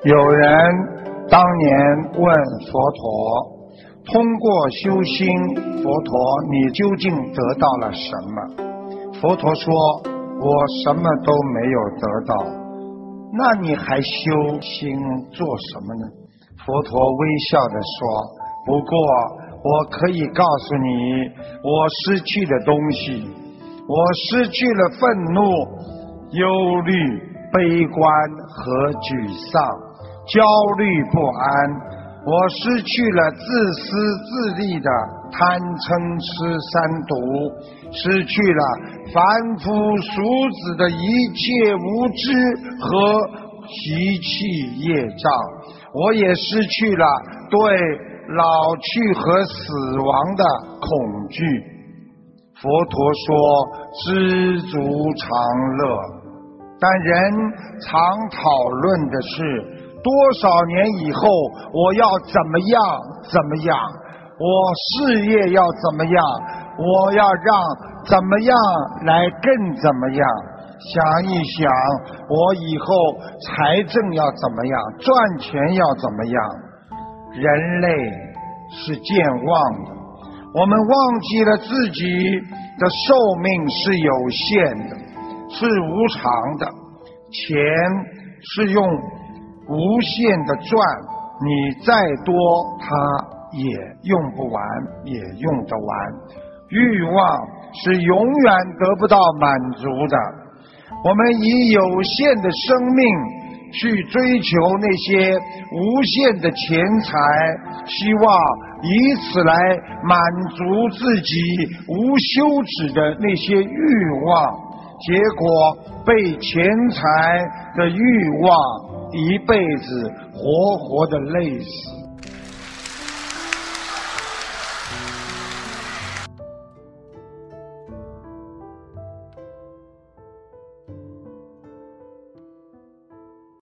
有人当年问佛陀，通过修心，佛陀你究竟得到了什么？佛陀说，我什么都没有得到。那你还修心做什么呢？佛陀微笑地说，不过我可以告诉你，我失去的东西，我失去了愤怒、忧虑、悲观和沮丧、焦虑不安，我失去了自私自利的贪嗔痴三毒，失去了凡夫俗子的一切无知和习气业障，我也失去了对老去和死亡的恐惧。佛陀说，知足常乐。但人常讨论的是，多少年以后我要怎么样怎么样，我事业要怎么样，我要让怎么样来更怎么样。想一想，我以后财政要怎么样，赚钱要怎么样。人类是健忘的，我们忘记了自己的寿命是有限的，是无常的，钱是用无限的赚，你再多它也用不完，也用得完。欲望是永远得不到满足的，我们以有限的生命去追求那些无限的钱财，希望以此来满足自己无休止的那些欲望，结果被钱财的欲望一辈子活活的累死。